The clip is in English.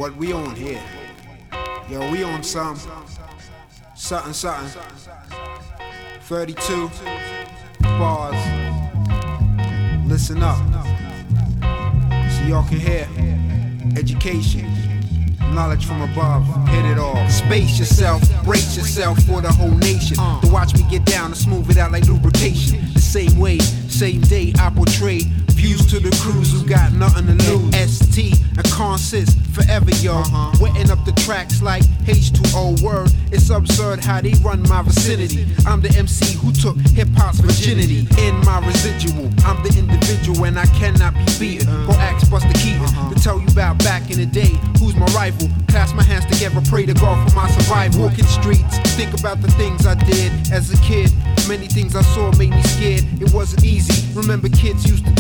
what we on here? Yo, we on something. 32 bars. Listen up, so y'all can hear. Education, knowledge from above, hit it all. Space yourself, brace yourself for the whole nation. To watch me get down and smooth it out like lubrication. The same way, same day I portray views to the crews who got nothing to lose. ST and consist forever, yo. Wetting up the tracks like H2O word. It's absurd how they run my vicinity. I'm the MC who took hip-hop's virginity. In my residual, I'm the individual and I cannot be beaten. Go ask Buster Keaton to tell you about back in the day. Who's my rival? Clasp my hands together, pray to God for my survival. Walking streets, think about the things I did as a kid. Many things I saw made me scared. It wasn't easy. Remember kids used to